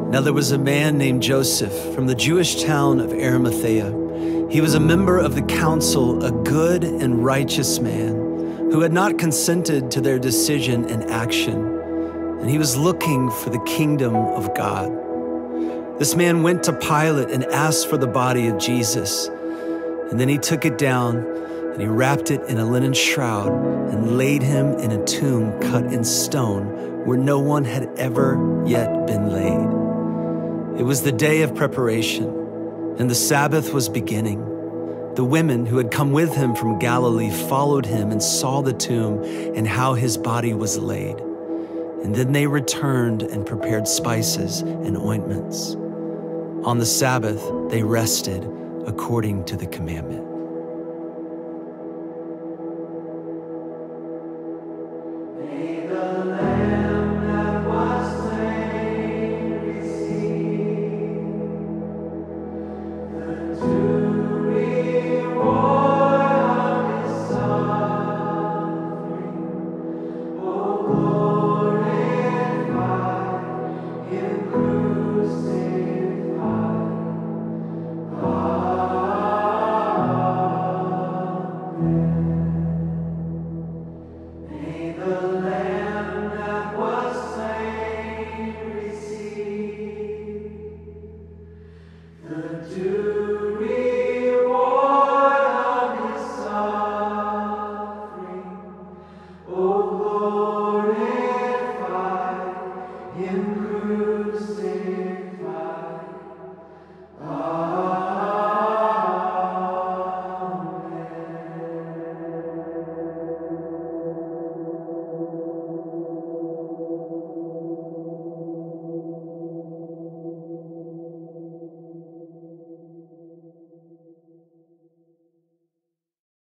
Now there was a man named Joseph from the Jewish town of Arimathea. He was a member of the council, a good and righteous man who had not consented to their decision and action, and he was looking for the kingdom of God. This man went to Pilate and asked for the body of Jesus, and then he took it down and he wrapped it in a linen shroud and laid him in a tomb cut in stone where no one had ever yet been laid. It was the day of preparation, and the Sabbath was beginning. The women who had come with him from Galilee followed him and saw the tomb and how his body was laid. And then they returned and prepared spices and ointments. On the Sabbath, they rested according to the commandment.